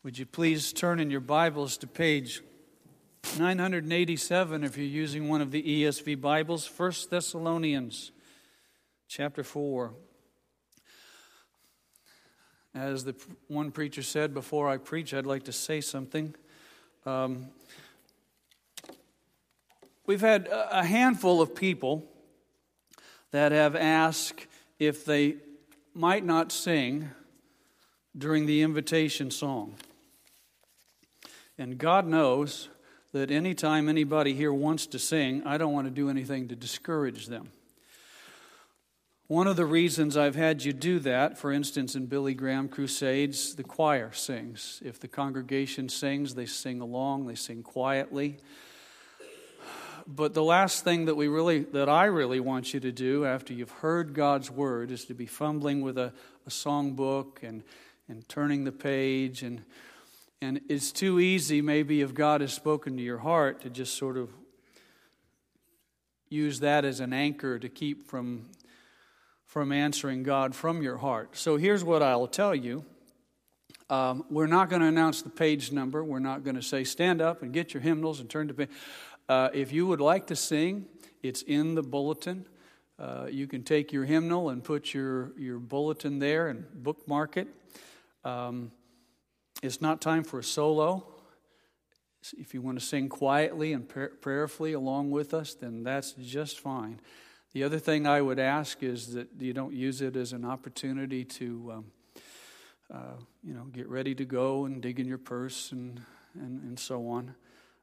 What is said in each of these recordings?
Would you please turn in your Bibles to page 987 if you're using one of the ESV Bibles, 1 Thessalonians chapter 4. As the one preacher said, before I preach, I'd like to say something. We've had a handful of people that have asked if they might not sing during the invitation song. And God knows that anytime anybody here wants to sing, I don't want to do anything to discourage them. One of the reasons I've had you do that, for instance, in Billy Graham crusades, the choir sings. If the congregation sings, they sing along, they sing quietly. But the last thing that I really want you to do after you've heard God's word is to be fumbling with a songbook and turning the page. And it's too easy, maybe, if God has spoken to your heart, to just sort of use that as an anchor to keep from answering God from your heart. So here's what I'll tell you. We're not going to announce the page number. We're not going to say, stand up and get your hymnals and turn to page. If you would like to sing, it's in the bulletin. You can take your hymnal and put your bulletin there and bookmark it. It's not time for a solo. If you want to sing quietly and prayerfully along with us, then that's just fine. The other thing I would ask is that you don't use it as an opportunity to, get ready to go and dig in your purse and so on.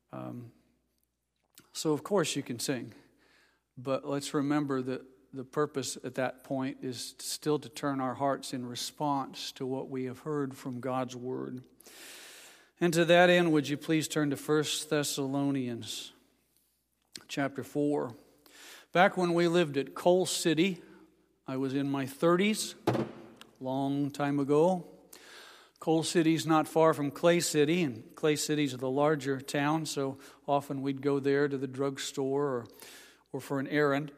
So of course you can sing, but let's remember that the purpose at that point is still to turn our hearts in response to what we have heard from God's word. And to that end, would you please turn to 1 Thessalonians chapter 4. Back when we lived at Coal City, I was in my 30s, long time ago. Coal City's not far from Clay City, and Clay City's the larger town, so often we'd go there to the drugstore or for an errand.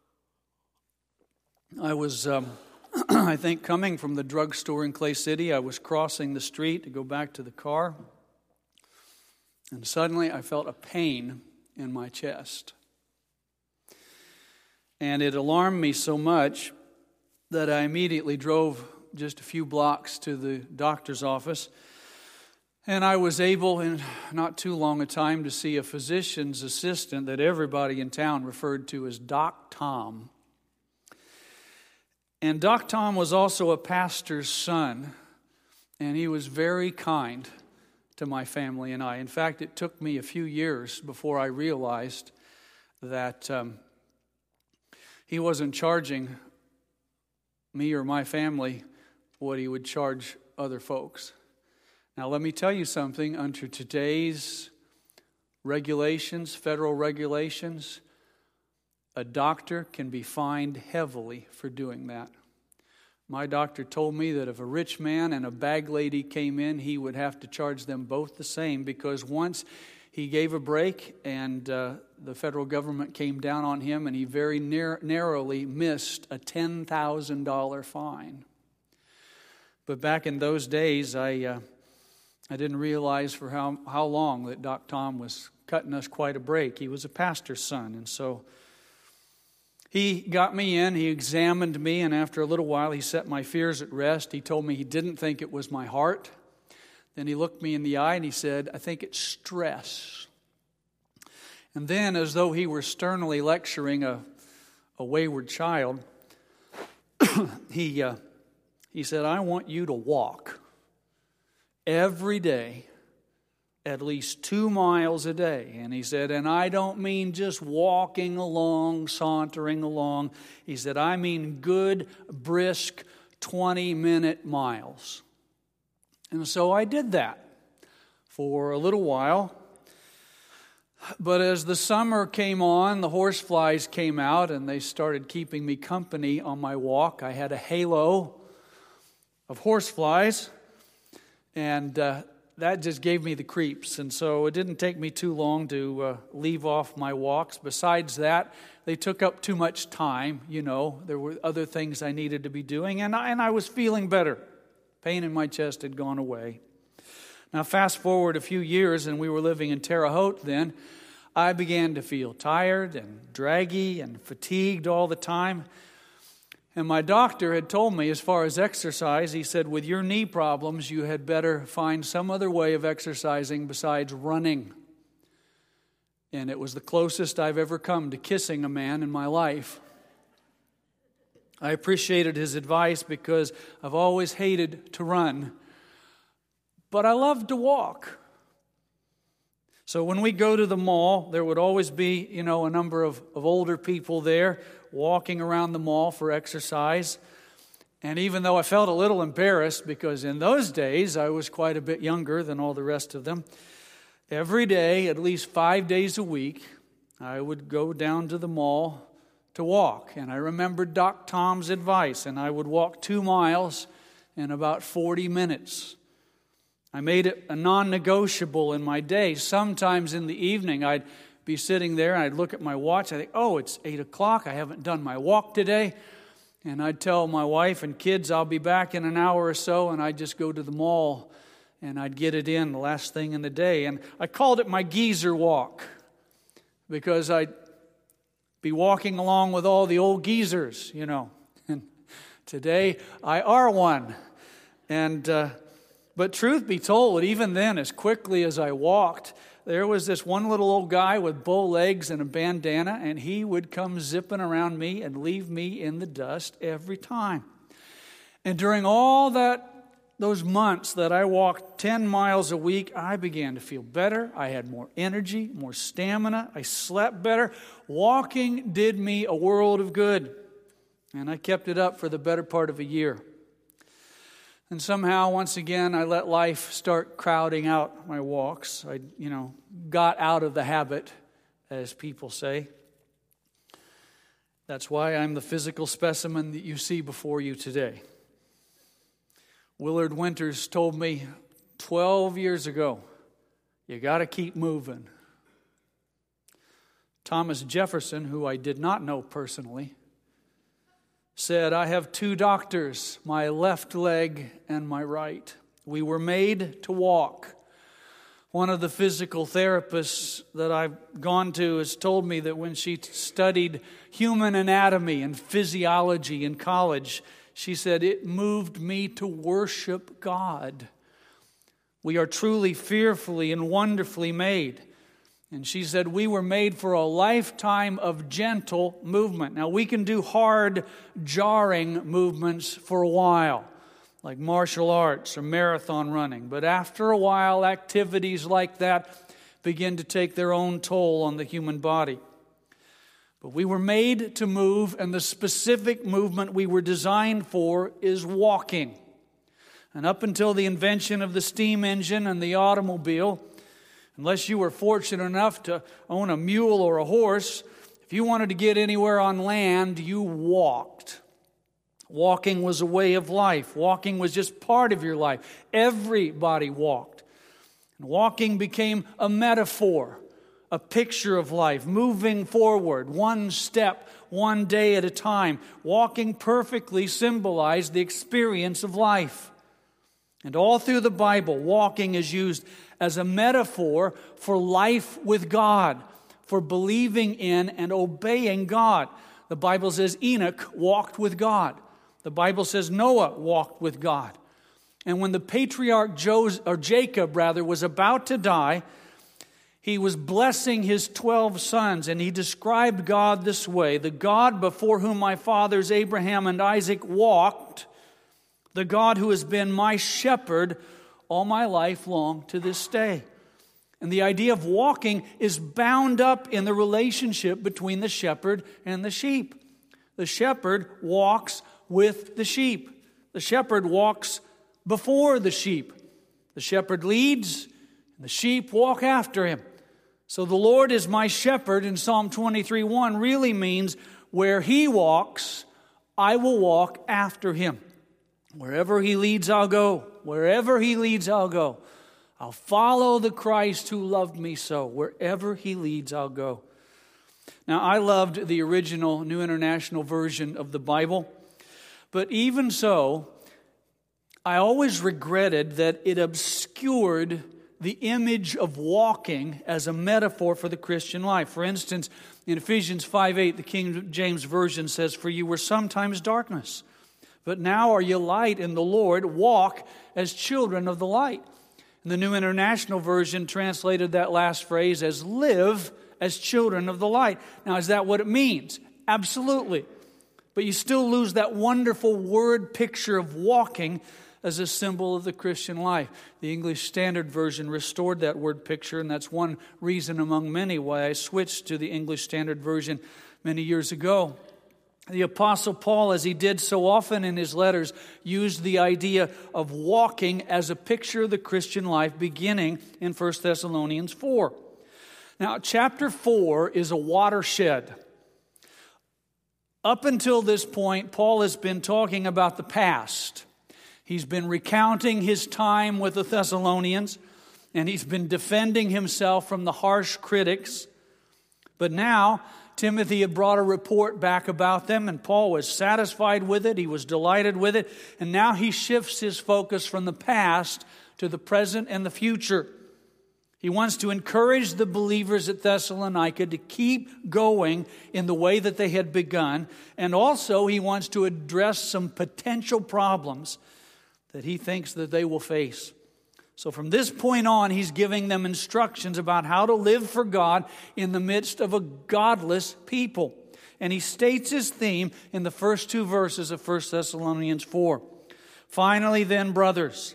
I was, I think, coming from the drugstore in Clay City. I was crossing the street to go back to the car, and suddenly I felt a pain in my chest. And it alarmed me so much that I immediately drove just a few blocks to the doctor's office. And I was able, in not too long a time, to see a physician's assistant that everybody in town referred to as Doc Tom. And Doc Tom was also a pastor's son, and he was very kind to my family and I. In fact, it took me a few years before I realized that he wasn't charging me or my family what he would charge other folks. Now, let me tell you something. Under today's regulations, federal regulations, a doctor can be fined heavily for doing that. My doctor told me that if a rich man and a bag lady came in, he would have to charge them both the same, because once he gave a break and the federal government came down on him and he very narrowly missed a $10,000 fine. But back in those days, I didn't realize for how long that Doc Tom was cutting us quite a break. He was a pastor's son, and so he got me in, he examined me, and after a little while he set my fears at rest. He told me he didn't think it was my heart. Then he looked me in the eye and he said, I think it's stress. And then, as though he were sternly lecturing a wayward child, he said, I want you to walk every day at least 2 miles a day. And he said, and I don't mean just walking along, sauntering along. He said, I mean good, brisk 20-minute miles. And so I did that for a little while. But as the summer came on, the horseflies came out and they started keeping me company on my walk. I had a halo of horseflies, and that just gave me the creeps. And so it didn't take me too long to leave off my walks. Besides that, they took up too much time. There were other things I needed to be doing, and I was feeling better. Pain in my chest had gone away. Now, fast forward a few years, and we were living in Terre Haute then. I began to feel tired and draggy and fatigued all the time. And my doctor had told me, as far as exercise, he said, with your knee problems, you had better find some other way of exercising besides running. And it was the closest I've ever come to kissing a man in my life. I appreciated his advice because I've always hated to run, but I love to walk. So when we go to the mall, there would always be, a number of older people there walking around the mall for exercise. And even though I felt a little embarrassed, because in those days I was quite a bit younger than all the rest of them, every day, at least 5 days a week, I would go down to the mall to walk. And I remembered Doc Tom's advice, and I would walk 2 miles in about 40 minutes. I made it a non-negotiable in my day. Sometimes in the evening, I'd be sitting there, and I'd look at my watch. I think, it's 8 o'clock. I haven't done my walk today. And I'd tell my wife and kids I'll be back in an hour or so, and I'd just go to the mall, and I'd get it in the last thing in the day. And I called it my geezer walk, because I'd be walking along with all the old geezers, And today, I are one. But truth be told, even then, as quickly as I walked, there was this one little old guy with bow legs and a bandana, and he would come zipping around me and leave me in the dust every time. And during all those months that I walked 10 miles a week, I began to feel better. I had more energy, more stamina. I slept better. Walking did me a world of good. And I kept it up for the better part of a year. And somehow, once again, I let life start crowding out my walks. I, got out of the habit, as people say. That's why I'm the physical specimen that you see before you today. Willard Winters told me 12 years ago, you got to keep moving. Thomas Jefferson, who I did not know personally, said, I have 2 doctors, my left leg and my right. We were made to walk. One of the physical therapists that I've gone to has told me that when she studied human anatomy and physiology in college, she said, it moved me to worship God. We are truly fearfully and wonderfully made. And she said, we were made for a lifetime of gentle movement. Now, we can do hard, jarring movements for a while, like martial arts or marathon running. But after a while, activities like that begin to take their own toll on the human body. But we were made to move, and the specific movement we were designed for is walking. And up until the invention of the steam engine and the automobile, unless you were fortunate enough to own a mule or a horse, if you wanted to get anywhere on land, you walked. Walking was a way of life. Walking was just part of your life. Everybody walked. And walking became a metaphor, a picture of life, moving forward, one step, one day at a time. Walking perfectly symbolized the experience of life. And all through the Bible, walking is used as a metaphor for life with God, for believing in and obeying God. The Bible says Enoch walked with God. The Bible says Noah walked with God. And when the patriarch Jacob was about to die, he was blessing his 12 sons, and he described God this way: the God before whom my fathers Abraham and Isaac walked, the God who has been my shepherd all my life long to this day. And the idea of walking is bound up in the relationship between the shepherd and the sheep. The shepherd walks with the sheep. The shepherd walks before the sheep. The shepherd leads, and the sheep walk after him. So the Lord is my shepherd in Psalm 23:1 really means where he walks, I will walk after him. Wherever he leads, I'll go. Wherever he leads, I'll go. I'll follow the Christ who loved me so. Wherever he leads, I'll go. Now, I loved the original New International Version of the Bible. But even so, I always regretted that it obscured the image of walking as a metaphor for the Christian life. For instance, in Ephesians 5:8, the King James Version says, "For you were sometimes darkness, but now are you light in the Lord. Walk as children of the light." And the New International Version translated that last phrase as "live as children of the light." Now, is that what it means? Absolutely. But you still lose that wonderful word picture of walking as a symbol of the Christian life. The English Standard Version restored that word picture, and that's one reason among many why I switched to the English Standard Version many years ago. The Apostle Paul, as he did so often in his letters, used the idea of walking as a picture of the Christian life beginning in 1 Thessalonians 4. Now, chapter 4 is a watershed. Up until this point, Paul has been talking about the past. He's been recounting his time with the Thessalonians, and he's been defending himself from the harsh critics. But now, Timothy had brought a report back about them, and Paul was satisfied with it. He was delighted with it. And now he shifts his focus from the past to the present and the future. He wants to encourage the believers at Thessalonica to keep going in the way that they had begun. And also he wants to address some potential problems that he thinks that they will face. So from this point on, he's giving them instructions about how to live for God in the midst of a godless people. And he states his theme in the first two verses of 1 Thessalonians 4. "Finally then, brothers,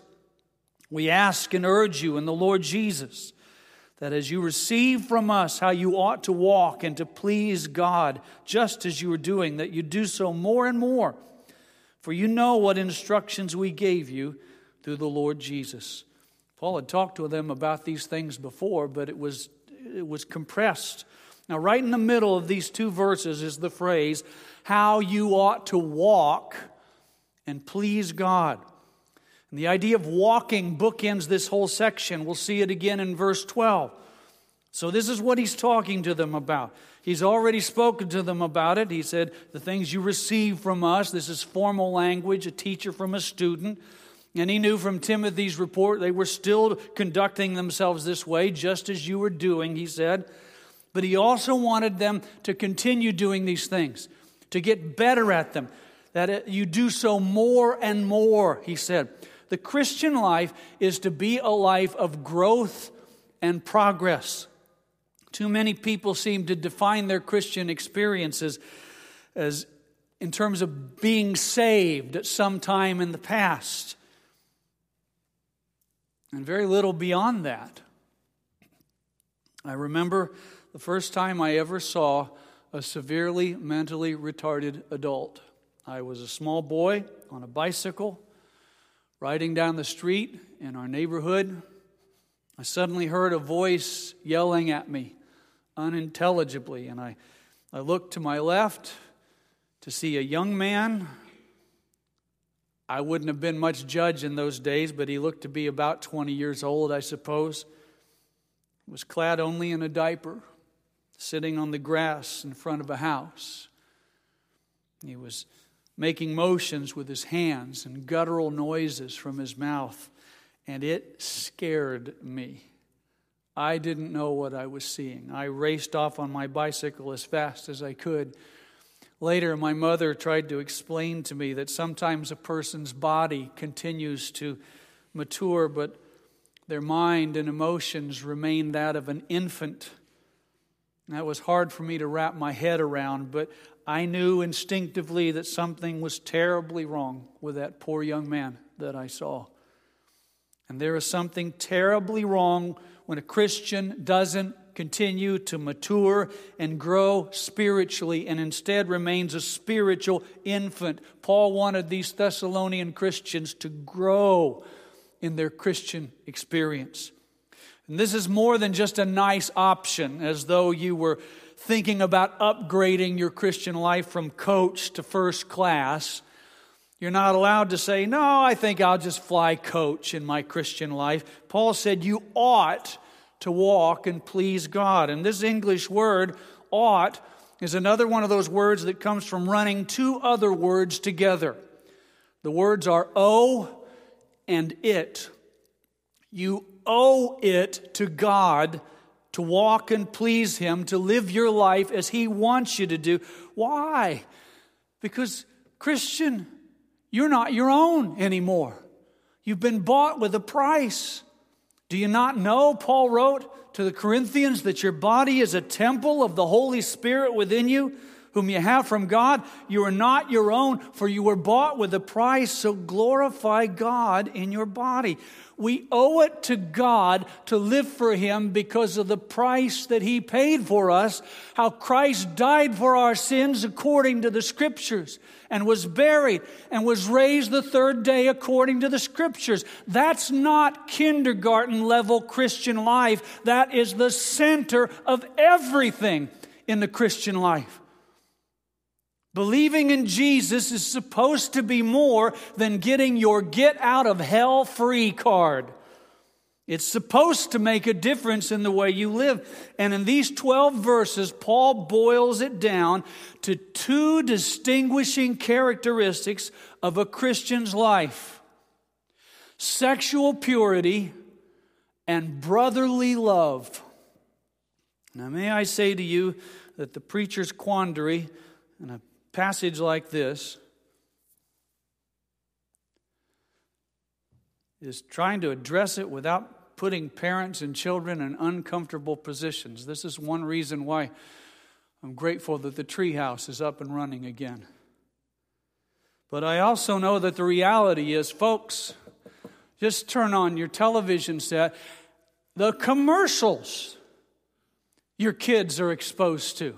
we ask and urge you in the Lord Jesus, that as you receive from us how you ought to walk and to please God, just as you are doing, that you do so more and more. For you know what instructions we gave you through the Lord Jesus." Paul had talked to them about these things before, but it was compressed. Now, right in the middle of these two verses is the phrase, "how you ought to walk and please God." And the idea of walking bookends this whole section. We'll see it again in verse 12. So this is what he's talking to them about. He's already spoken to them about it. He said, the things you receive from us. This is formal language, a teacher from a student. And he knew from Timothy's report they were still conducting themselves this way, just as you were doing, he said. But he also wanted them to continue doing these things, to get better at them, that you do so more and more, he said. The Christian life is to be a life of growth and progress. Too many people seem to define their Christian experiences as in terms of being saved at some time in the past, and very little beyond that. I remember the first time I ever saw a severely mentally retarded adult. I was a small boy on a bicycle, riding down the street in our neighborhood. I suddenly heard a voice yelling at me unintelligibly, and I looked to my left to see a young man. I wouldn't have been much judge in those days, but he looked to be about 20 years old, I suppose. He was clad only in a diaper, sitting on the grass in front of a house. He was making motions with his hands and guttural noises from his mouth, and it scared me. I didn't know what I was seeing. I raced off on my bicycle as fast as I could. Later, my mother tried to explain to me that sometimes a person's body continues to mature, but their mind and emotions remain that of an infant. That was hard for me to wrap my head around, but I knew instinctively that something was terribly wrong with that poor young man that I saw. And there is something terribly wrong when a Christian doesn't continue to mature and grow spiritually and instead remains a spiritual infant. Paul wanted these Thessalonian Christians to grow in their Christian experience. And this is more than just a nice option, as though you were thinking about upgrading your Christian life from coach to first class. You're not allowed to say, "No, I think I'll just fly coach in my Christian life." Paul said you ought to walk and please God. And this English word, ought, is another one of those words that comes from running two other words together. The words are owe and it. You owe it to God to walk and please Him, to live your life as He wants you to do. Why? Because, Christian, you're not your own anymore. You've been bought with a price. Do you not know, Paul wrote to the Corinthians, that your body is a temple of the Holy Spirit within you, whom you have from God? You are not your own, for you were bought with a price, so glorify God in your body. We owe it to God to live for Him because of the price that He paid for us, how Christ died for our sins according to the Scriptures, and was buried, and was raised the third day according to the Scriptures. That's not kindergarten level Christian life. That is the center of everything in the Christian life. Believing in Jesus is supposed to be more than getting your get out of hell free card. It's supposed to make a difference in the way you live. And in these 12 verses, Paul boils it down to two distinguishing characteristics of a Christian's life: sexual purity and brotherly love. Now, may I say to you that the preacher's quandary in a passage like this is trying to address it without putting parents and children in uncomfortable positions. This is one reason why I'm grateful that the Treehouse is up and running again. But I also know that the reality is, folks, just turn on your television set. The commercials your kids are exposed to.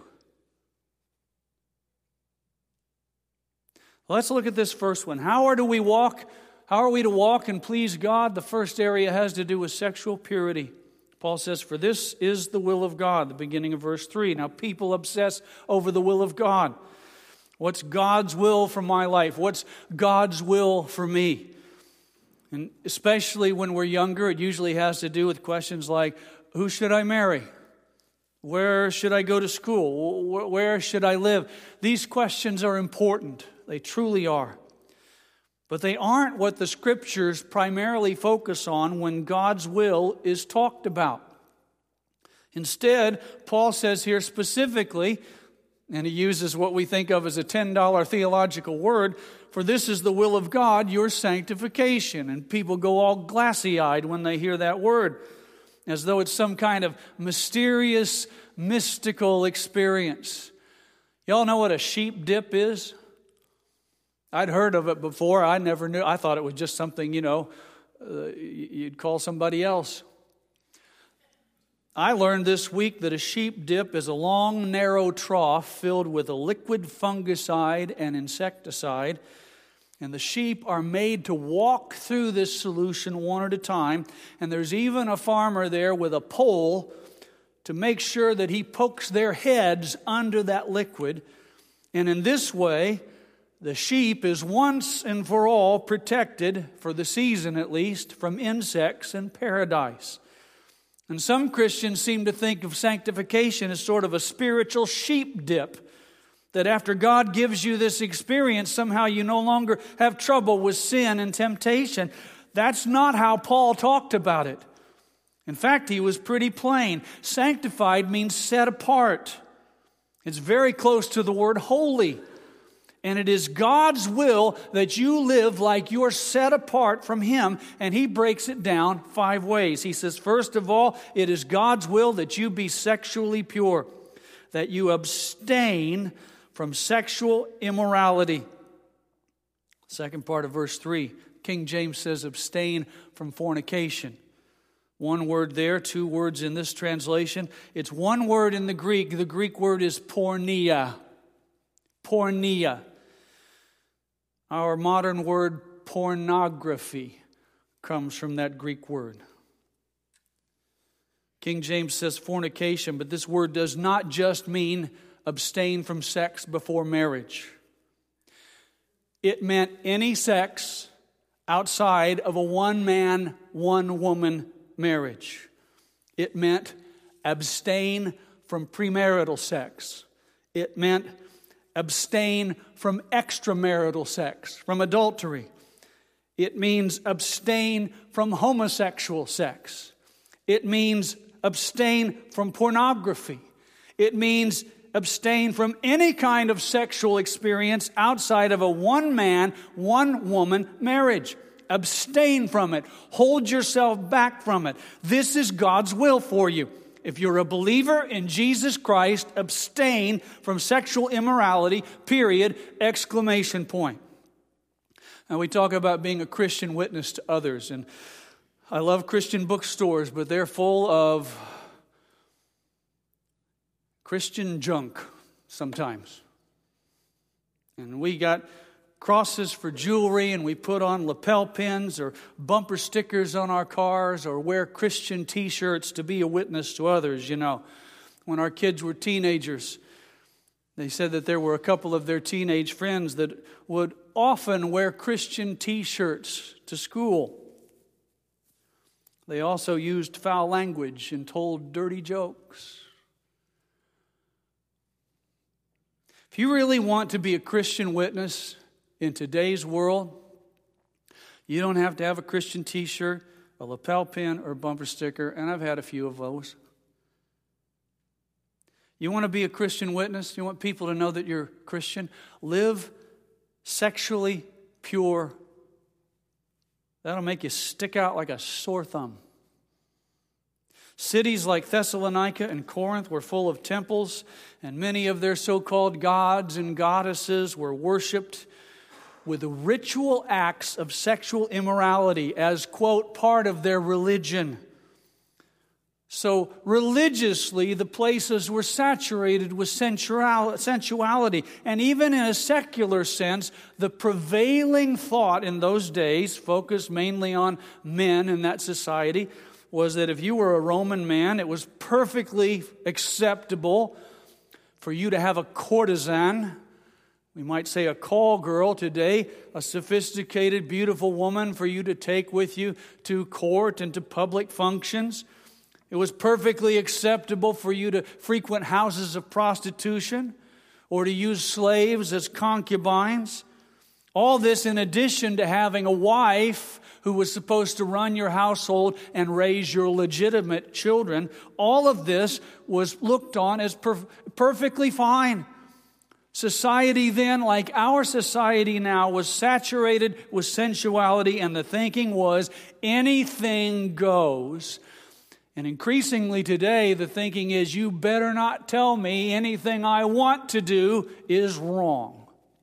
Let's look at this first one. How are we to walk and please God? The first area has to do with sexual purity. Paul says, "For this is the will of God," the beginning of verse 3. Now, people obsess over the will of God. What's God's will for my life? What's God's will for me? And especially when we're younger, it usually has to do with questions like, who should I marry? Where should I go to school? Where should I live? These questions are important. They truly are. But they aren't what the Scriptures primarily focus on when God's will is talked about. Instead, Paul says here specifically, and he uses what we think of as a $10 theological word, "For this is the will of God, your sanctification." And people go all glassy-eyed when they hear that word, as though it's some kind of mysterious, mystical experience. Y'all know what a sheep dip is? I'd heard of it before. I never knew. I thought it was just something, you'd call somebody else. I learned this week that a sheep dip is a long, narrow trough filled with a liquid fungicide and insecticide. And the sheep are made to walk through this solution one at a time. And there's even a farmer there with a pole to make sure that he pokes their heads under that liquid. And in this way, the sheep is once and for all protected, for the season at least, from insects in paradise. And some Christians seem to think of sanctification as sort of a spiritual sheep dip, that after God gives you this experience, somehow you no longer have trouble with sin and temptation. That's not how Paul talked about it. In fact, he was pretty plain. Sanctified means set apart. It's very close to the word holy. And it is God's will that you live like you're set apart from Him. And he breaks it down 5 ways. He says, first of all, it is God's will that you be sexually pure, that you abstain from sexual immorality. Second part of verse 3, King James says, abstain from fornication. One word there, 2 words in this translation. It's one word in the Greek. The Greek word is porneia. Porneia. Our modern word pornography comes from that Greek word. King James says fornication, but this word does not just mean abstain from sex before marriage. It meant any sex outside of a one-man, one-woman marriage. It meant abstain from premarital sex. It meant abstain from extramarital sex, from adultery. It means abstain from homosexual sex. It means abstain from pornography. It means abstain from any kind of sexual experience outside of a one-man, one-woman marriage. Abstain from it. Hold yourself back from it. This is God's will for you. If you're a believer in Jesus Christ, abstain from sexual immorality, period, exclamation point. Now we talk about being a Christian witness to others, and I love Christian bookstores, but they're full of Christian junk sometimes. And we got crosses for jewelry, and we put on lapel pins or bumper stickers on our cars or wear Christian t-shirts to be a witness to others, you know. When our kids were teenagers, they said that there were a couple of their teenage friends that would often wear Christian t-shirts to school. They also used foul language and told dirty jokes. If you really want to be a Christian witness in today's world, you don't have to have a Christian t-shirt, a lapel pin, or a bumper sticker, and I've had a few of those. You want to be a Christian witness? You want people to know that you're Christian? Live sexually pure. That'll make you stick out like a sore thumb. Cities like Thessalonica and Corinth were full of temples, and many of their so-called gods and goddesses were worshipped with ritual acts of sexual immorality as, quote, part of their religion. So religiously, the places were saturated with sensuality. And even in a secular sense, the prevailing thought in those days, focused mainly on men in that society, was that if you were a Roman man, it was perfectly acceptable for you to have a courtesan. We might say a call girl today, a sophisticated, beautiful woman for you to take with you to court and to public functions. It was perfectly acceptable for you to frequent houses of prostitution or to use slaves as concubines. All this in addition to having a wife who was supposed to run your household and raise your legitimate children. All of this was looked on as perfectly fine. Society then, like our society now, was saturated with sensuality, and the thinking was anything goes. And increasingly today, the thinking is, you better not tell me anything I want to do is wrong.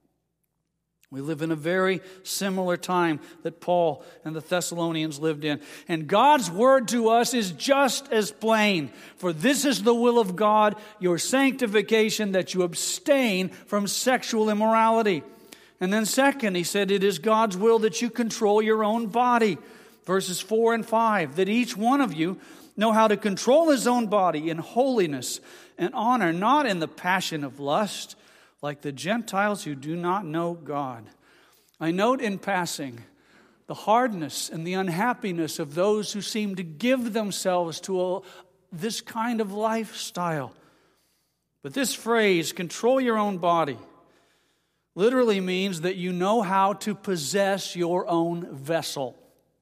We live in a very similar time that Paul and the Thessalonians lived in. And God's word to us is just as plain. For this is the will of God, your sanctification, that you abstain from sexual immorality. And then second, he said, it is God's will that you control your own body. Verses 4 and 5, that each one of you know how to control his own body in holiness and honor, not in the passion of lust, like the Gentiles who do not know God. I note in passing the hardness and the unhappiness of those who seem to give themselves to this kind of lifestyle. But this phrase, control your own body, literally means that you know how to possess your own vessel.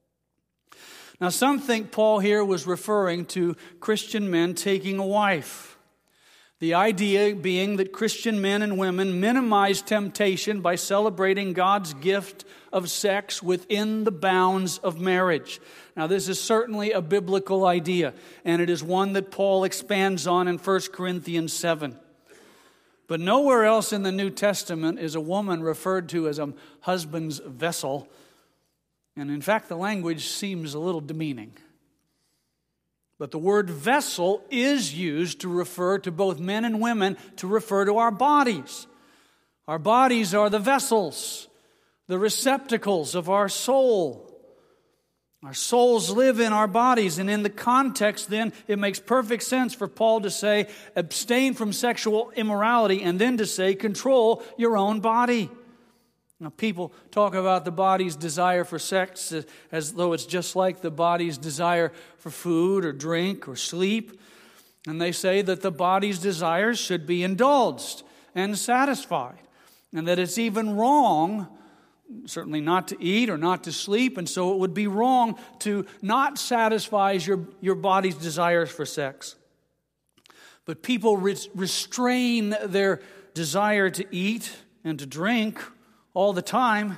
Now, some think Paul here was referring to Christian men taking a wife. The idea being that Christian men and women minimize temptation by celebrating God's gift of sex within the bounds of marriage. Now, this is certainly a biblical idea, and it is one that Paul expands on in 1 Corinthians 7. But nowhere else in the New Testament is a woman referred to as a husband's vessel. And in fact, the language seems a little demeaning. But the word vessel is used to refer to both men and women, to refer to our bodies. Our bodies are the vessels, the receptacles of our soul. Our souls live in our bodies, and in the context then, it makes perfect sense for Paul to say, abstain from sexual immorality, and then to say, control your own body. Now, people talk about the body's desire for sex as though it's just like the body's desire for food or drink or sleep. And they say that the body's desires should be indulged and satisfied. And that it's even wrong certainly not to eat or not to sleep, and so it would be wrong to not satisfy your body's desires for sex. But people restrain their desire to eat and to drink all the time.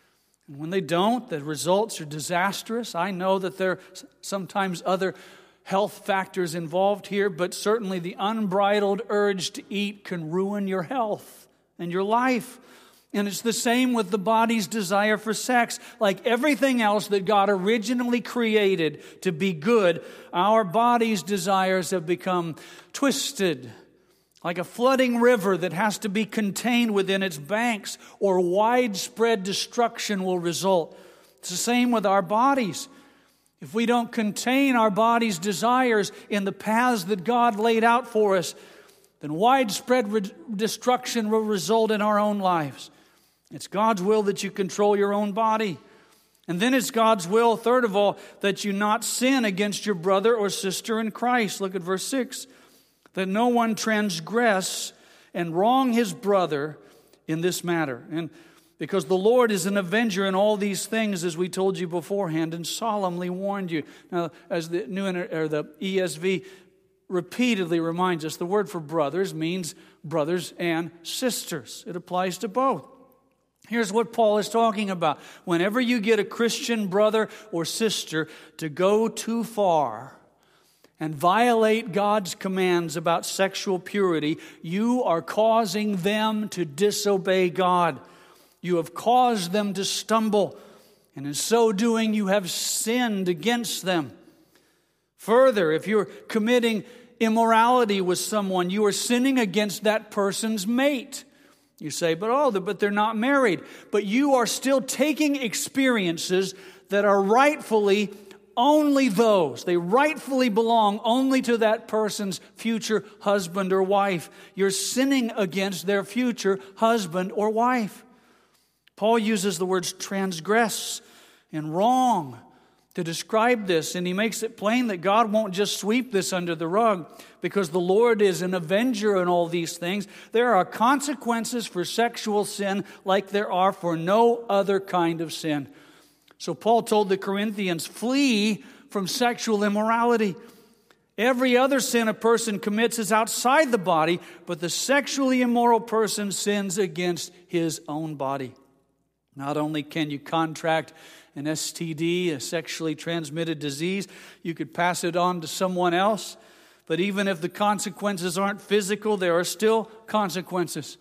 And when they don't, the results are disastrous. I know that there are sometimes other health factors involved here, but certainly the unbridled urge to eat can ruin your health and your life. And it's the same with the body's desire for sex. Like everything else that God originally created to be good, our body's desires have become twisted, like a flooding river that has to be contained within its banks, or widespread destruction will result. It's the same with our bodies. If we don't contain our body's desires in the paths that God laid out for us, then widespread destruction will result in our own lives. It's God's will that you control your own body. And then it's God's will, third of all, that you not sin against your brother or sister in Christ. Look at verse 6. That no one transgress and wrong his brother in this matter. And because the Lord is an avenger in all these things, as we told you beforehand and solemnly warned you. Now, as the the ESV repeatedly reminds us, the word for brothers means brothers and sisters. It applies to both. Here's what Paul is talking about. Whenever you get a Christian brother or sister to go too far and violate God's commands about sexual purity, you are causing them to disobey God. You have caused them to stumble, and in so doing, you have sinned against them. Further, if you're committing immorality with someone, you are sinning against that person's mate. You say, but they're not married. But you are still taking experiences that are rightfully only those. They rightfully belong only to that person's future husband or wife. You're sinning against their future husband or wife. Paul uses the words transgress and wrong to describe this, and he makes it plain that God won't just sweep this under the rug because the Lord is an avenger in all these things. There are consequences for sexual sin like there are for no other kind of sin. So Paul told the Corinthians, flee from sexual immorality. Every other sin a person commits is outside the body, but the sexually immoral person sins against his own body. Not only can you contract an STD, a sexually transmitted disease, you could pass it on to someone else. But even if the consequences aren't physical, there are still consequences.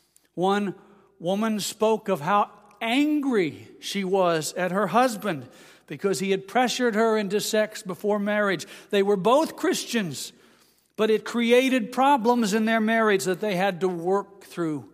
One woman spoke of how angry she was at her husband because he had pressured her into sex before marriage. They were both Christians, but it created problems in their marriage that they had to work through.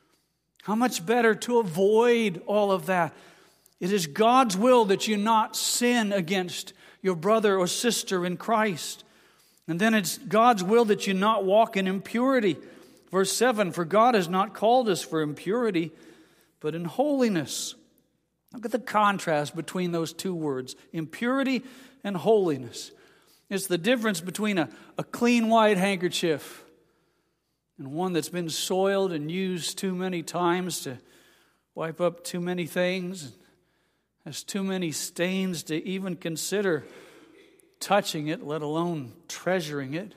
How much better to avoid all of that? It is God's will that you not sin against your brother or sister in Christ. And then it's God's will that you not walk in impurity. Verse 7, for God has not called us for impurity, but in holiness. Look at the contrast between those two words, impurity and holiness. It's the difference between a clean white handkerchief and one that's been soiled and used too many times to wipe up too many things, has too many stains to even consider touching it, let alone treasuring it.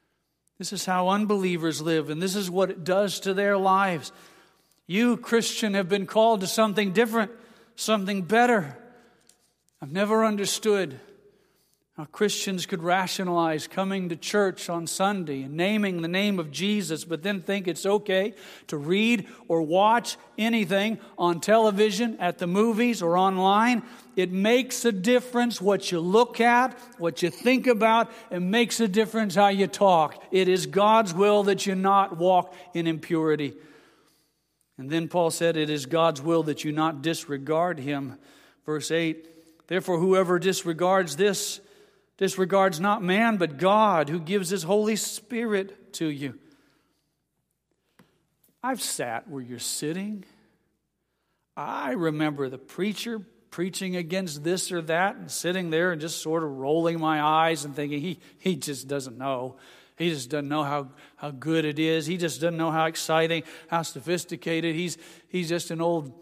This is how unbelievers live, and this is what it does to their lives. You, Christian, have been called to something different, something better. I've never understood how Christians could rationalize coming to church on Sunday and naming the name of Jesus, but then think it's okay to read or watch anything on television, at the movies, or online. It makes a difference what you look at, what you think about. It makes a difference how you talk. It is God's will that you not walk in impurity. And then Paul said, it is God's will that you not disregard him. Verse 8, therefore whoever disregards this, disregards not man, but God, who gives his Holy Spirit to you. I've sat where you're sitting. I remember the preacher preaching against this or that and sitting there and just sort of rolling my eyes and thinking, he just doesn't know. He just doesn't know how good it is. He just doesn't know how exciting, how sophisticated. He's just an old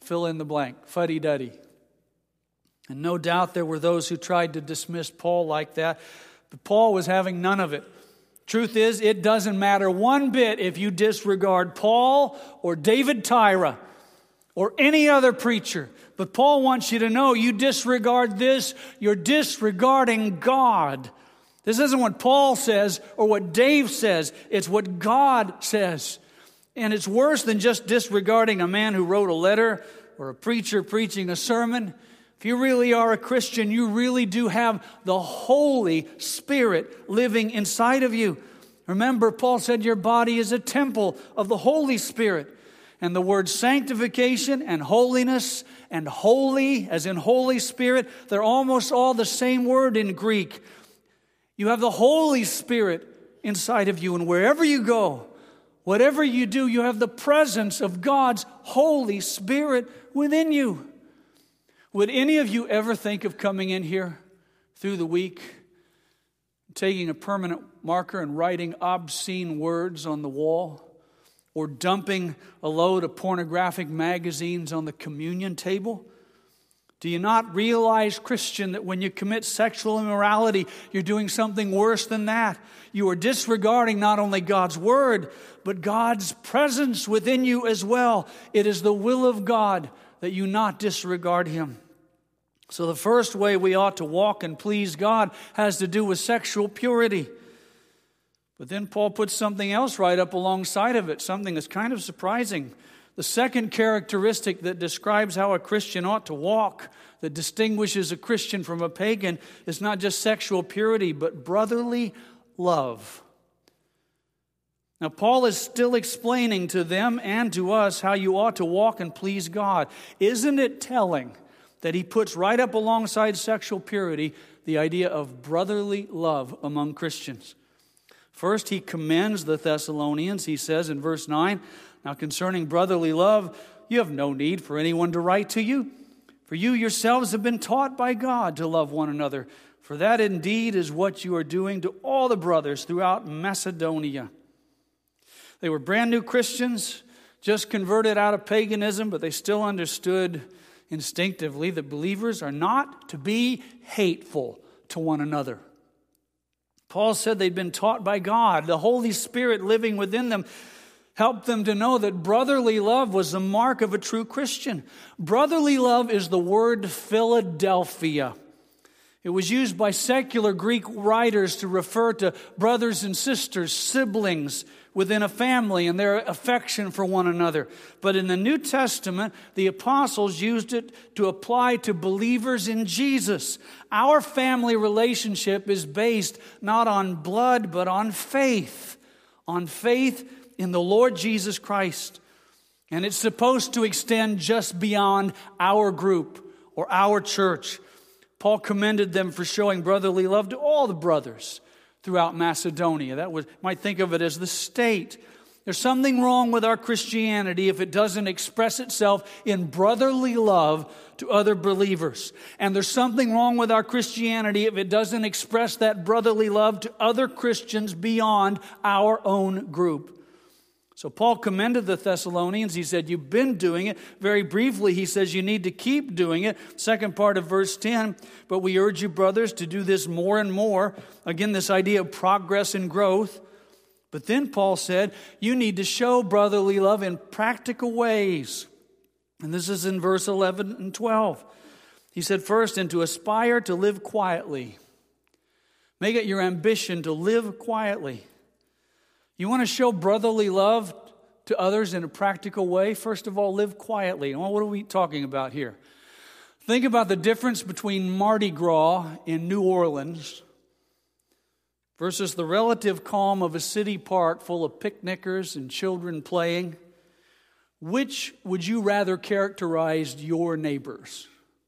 fill in the blank, fuddy-duddy. And no doubt there were those who tried to dismiss Paul like that, but Paul was having none of it. Truth is, it doesn't matter one bit if you disregard Paul or David Tyra or any other preacher. But Paul wants you to know, you disregard this, you're disregarding God. This isn't what Paul says or what Dave says. It's what God says. And it's worse than just disregarding a man who wrote a letter or a preacher preaching a sermon. If you really are a Christian, you really do have the Holy Spirit living inside of you. Remember, Paul said your body is a temple of the Holy Spirit. And the words sanctification and holiness and holy, as in Holy Spirit, they're almost all the same word in Greek. You have the Holy Spirit inside of you, and wherever you go, whatever you do, you have the presence of God's Holy Spirit within you. Would any of you ever think of coming in here through the week, taking a permanent marker and writing obscene words on the wall, or dumping a load of pornographic magazines on the communion table? Do you not realize, Christian, that when you commit sexual immorality, you're doing something worse than that? You are disregarding not only God's word, but God's presence within you as well. It is the will of God that you not disregard Him. So the first way we ought to walk and please God has to do with sexual purity. But then Paul puts something else right up alongside of it, something that's kind of surprising. The second characteristic that describes how a Christian ought to walk, that distinguishes a Christian from a pagan, is not just sexual purity, but brotherly love. Now, Paul is still explaining to them and to us how you ought to walk and please God. Isn't it telling that he puts right up alongside sexual purity the idea of brotherly love among Christians? First, he commends the Thessalonians. He says in verse 9, "Now concerning brotherly love, you have no need for anyone to write to you, for you yourselves have been taught by God to love one another. For that indeed is what you are doing to all the brothers throughout Macedonia." They were brand new Christians, just converted out of paganism, but they still understood instinctively that believers are not to be hateful to one another. Paul said they'd been taught by God. The Holy Spirit living within them helped them to know that brotherly love was the mark of a true Christian. Brotherly love is the word Philadelphia. It was used by secular Greek writers to refer to brothers and sisters, siblings within a family and their affection for one another. But in the New Testament, the apostles used it to apply to believers in Jesus. Our family relationship is based not on blood, but on faith in the Lord Jesus Christ. And it's supposed to extend just beyond our group or our church. Paul commended them for showing brotherly love to all the brothers throughout Macedonia. Might think of it as the state. There's something wrong with our Christianity if it doesn't express itself in brotherly love to other believers. And there's something wrong with our Christianity if it doesn't express that brotherly love to other Christians beyond our own group. So Paul commended the Thessalonians. He said, you've been doing it. Very briefly, he says you need to keep doing it. Second part of verse 10, but we urge you, brothers, to do this more and more. Again, this idea of progress and growth. But then Paul said, you need to show brotherly love in practical ways. And this is in verse 11 and 12. He said, first, and to aspire to live quietly. Make it your ambition to live quietly. You want to show brotherly love to others in a practical way? First of all, live quietly. Well, what are we talking about here? Think about the difference between Mardi Gras in New Orleans versus the relative calm of a city park full of picnickers and children playing. Which would you rather characterize your neighbors?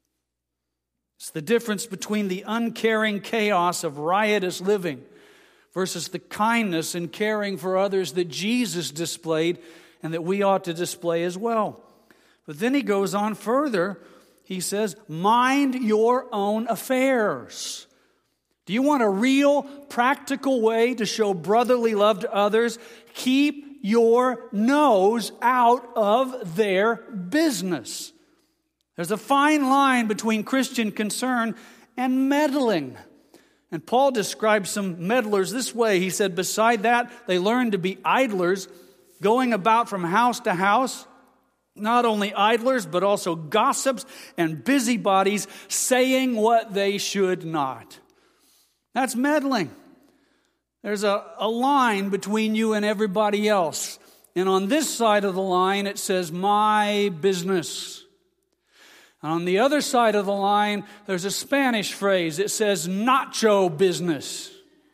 It's the difference between the uncaring chaos of riotous living versus the kindness and caring for others that Jesus displayed and that we ought to display as well. But then he goes on further. He says, mind your own affairs. Do you want a real practical way to show brotherly love to others? Keep your nose out of their business. There's a fine line between Christian concern and meddling. And Paul describes some meddlers this way. He said, beside that, they learned to be idlers, going about from house to house. Not only idlers, but also gossips and busybodies, saying what they should not. That's meddling. There's a line between you and everybody else. And on this side of the line, it says, my business. And on the other side of the line, there's a Spanish phrase. It says, nacho business.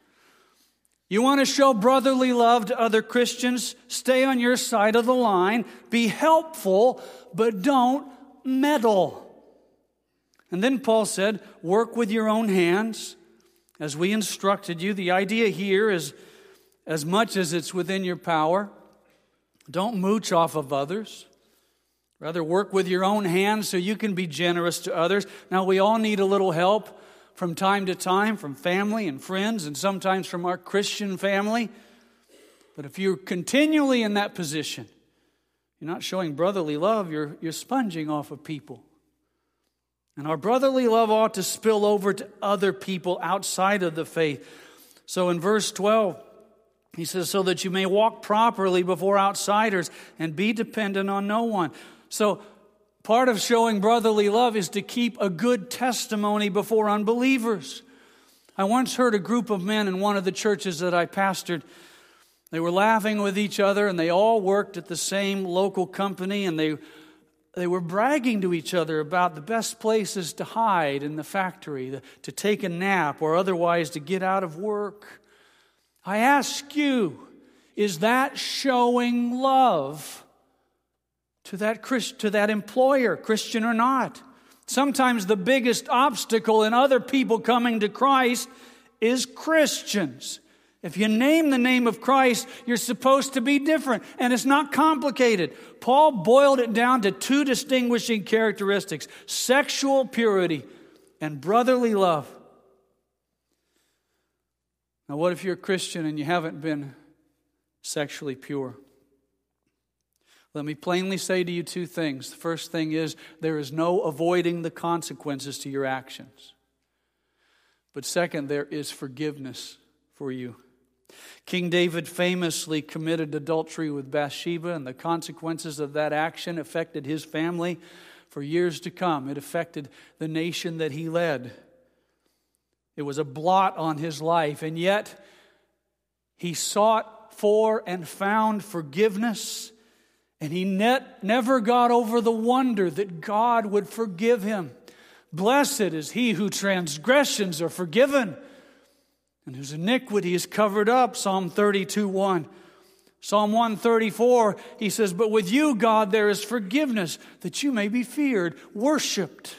You want to show brotherly love to other Christians? Stay on your side of the line. Be helpful, but don't meddle. And then Paul said, work with your own hands, as we instructed you. The idea here is, as much as it's within your power, don't mooch off of others. Rather, work with your own hands so you can be generous to others. Now, we all need a little help from time to time, from family and friends, and sometimes from our Christian family. But if you're continually in that position, you're not showing brotherly love, you're sponging off of people. And our brotherly love ought to spill over to other people outside of the faith. So in verse 12, he says, so that you may walk properly before outsiders and be dependent on no one. So part of showing brotherly love is to keep a good testimony before unbelievers. I once heard a group of men in one of the churches that I pastored. They were laughing with each other, and they all worked at the same local company, and they were bragging to each other about the best places to hide in the factory, to take a nap, or otherwise to get out of work. I ask you, is that showing love to that employer, Christian or not? Sometimes the biggest obstacle in other people coming to Christ is Christians. If you name the name of Christ, you're supposed to be different, and it's not complicated. Paul boiled it down to two distinguishing characteristics: sexual purity and brotherly love. Now, what if you're a Christian and you haven't been sexually pure? Let me plainly say to you two things. The first thing is, there is no avoiding the consequences to your actions. But second, there is forgiveness for you. King David famously committed adultery with Bathsheba, and the consequences of that action affected his family for years to come. It affected the nation that he led. It was a blot on his life, and yet he sought for and found forgiveness, and he never got over the wonder that God would forgive him. Blessed is he whose transgressions are forgiven and whose iniquity is covered up. Psalm 32:1. Psalm 134, he says, but with you, God, there is forgiveness, that you may be feared, worshipped.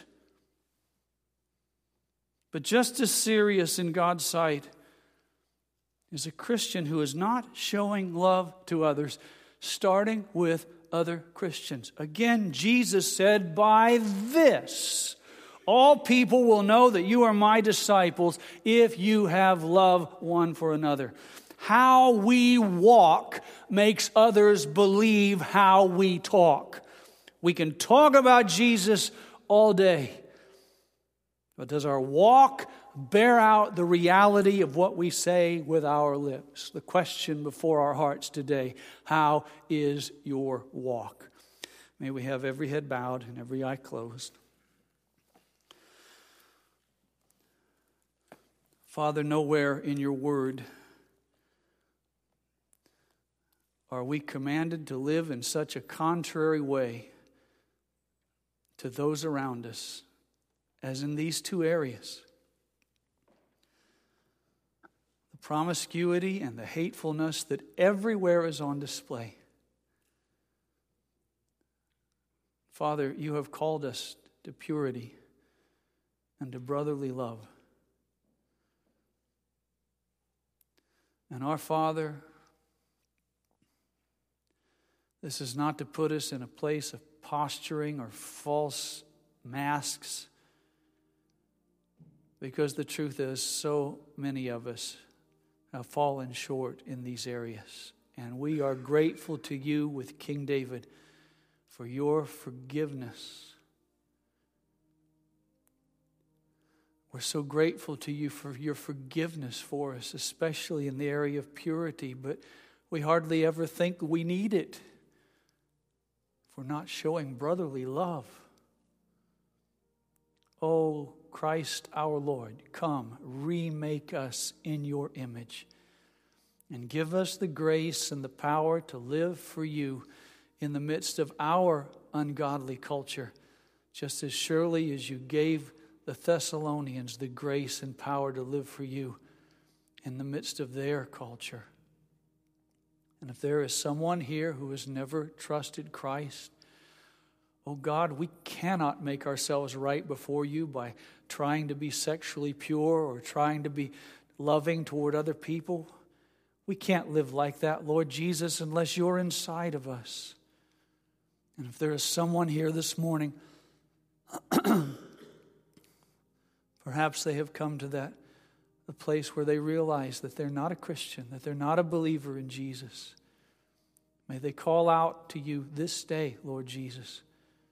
But just as serious in God's sight is a Christian who is not showing love to others, starting with other Christians. Again, Jesus said, by this all people will know that you are my disciples if you have love one for another. How we walk makes others believe how we talk. We can talk about Jesus all day, but does our walk bear out the reality of what we say with our lips? The question before our hearts today: how is your walk? May we have every head bowed and every eye closed. Father, nowhere in your word are we commanded to live in such a contrary way to those around us as in these two areas. The promiscuity and the hatefulness that everywhere is on display. Father, you have called us to purity and to brotherly love. And our Father, this is not to put us in a place of posturing or false masks, because the truth is, so many of us have fallen short in these areas. And we are grateful to you with King David for your forgiveness. We're so grateful to you for your forgiveness for us, especially in the area of purity, but we hardly ever think we need it if we're not showing brotherly love. Oh, Christ our Lord, come, remake us in your image and give us the grace and the power to live for you in the midst of our ungodly culture, just as surely as you gave the Thessalonians the grace and power to live for you in the midst of their culture. And if there is someone here who has never trusted Christ, oh God, we cannot make ourselves right before you by trying to be sexually pure or trying to be loving toward other people. We can't live like that, Lord Jesus, unless you're inside of us. And if there is someone here this morning, perhaps they have come to the place where they realize that they're not a Christian, that they're not a believer in Jesus. May they call out to you this day, Lord Jesus.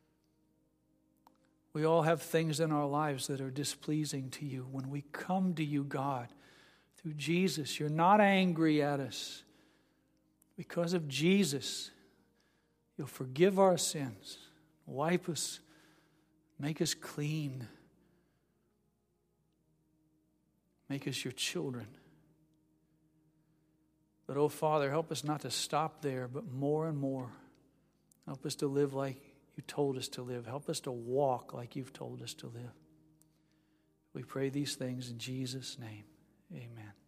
We all have things in our lives that are displeasing to you. When we come to you, God, through Jesus, you're not angry at us. Because of Jesus, you'll forgive our sins, wipe us, make us clean, make us your children. But, oh Father, help us not to stop there, but more and more. Help us to live like you told us to live. Help us to walk like you've told us to live. We pray these things in Jesus' name. Amen.